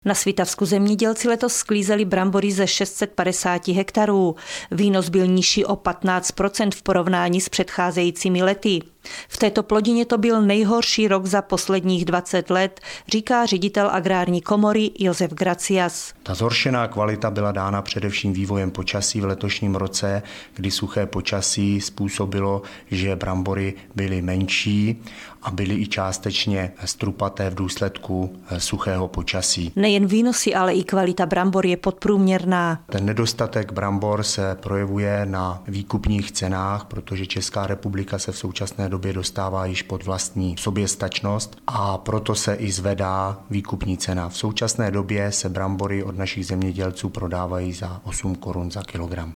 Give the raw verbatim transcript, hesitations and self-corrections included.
Na Svitavsku zemědělci letos sklízeli brambory ze šest set padesát hektarů. Výnos byl nižší o patnáct procent v porovnání s předcházejícími lety. V této plodině to byl nejhorší rok za posledních dvacet let, říká ředitel agrární komory Josef Gracias. Ta zhoršená kvalita byla dána především vývojem počasí v letošním roce, kdy suché počasí způsobilo, že brambory byly menší a byly i částečně strupaté v důsledku suchého počasí. Nejen výnosy, ale i kvalita brambor je podprůměrná. Ten nedostatek brambor se projevuje na výkupních cenách, protože Česká republika se v současné době dostává již pod vlastní soběstačnost a proto se i zvedá výkupní cena. V současné době se brambory od našich zemědělců prodávají za osm korun za kilogram.